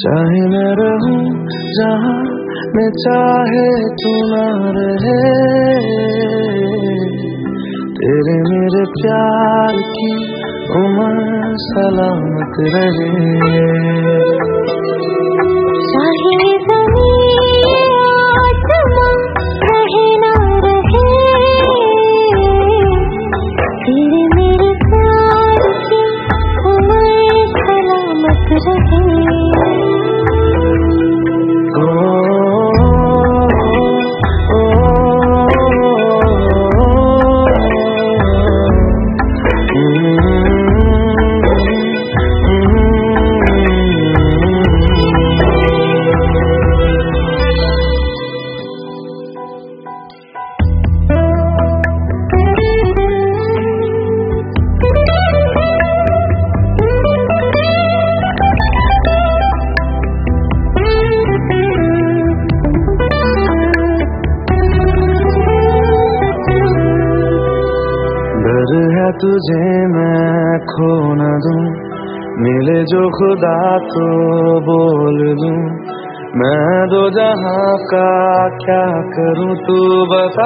चाहे मैं रहूं जहां मैं चाहे तू ना रहे, तेरे मेरे प्यार की उम्र सलामत रहे। चाहे रहे ना रहे, तेरे मेरे प्यार की उम्र सलामत रहे। तुझे मैं खो न दूं, मिले जो खुदा तो बोल दूं, मैं दो जहां का क्या करूं तू बता।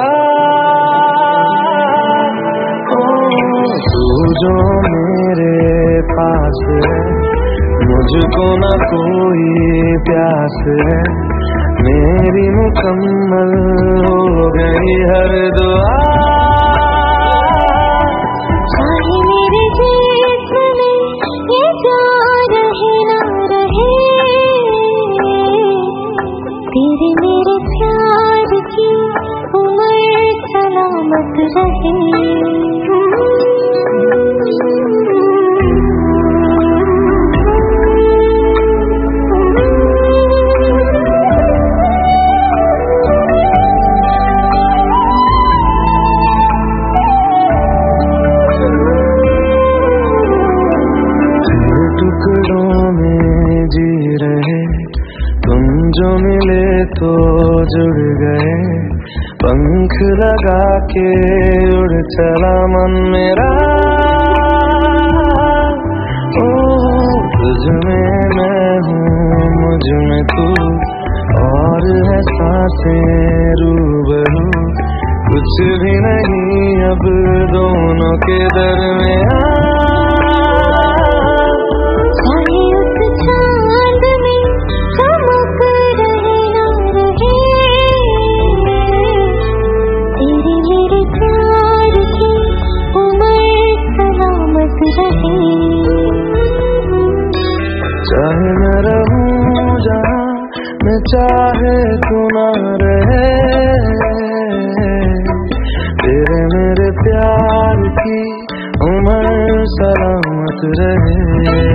तू जो मेरे पास है, मुझको न कोई प्यास है, मेरी मुकम्मल हो गई हर दुआ। तेरे मेरे प्यार की उम्र सलामत रहे। टुकड़ों में जी रहे तुम, जो मिले तो जुड़ गए, पंख लगा के उड़ चला मन मेरा। ओ तुझ में मैं हूँ, मुझ में तू, और है सांसें रूबरू, कुछ भी नहीं अब दोनों के दरमियां। चाहे मैं रहूं जहां मैं चाहे तू ना रहे, तेरे मेरे प्यार की उम्र सलामत रहे।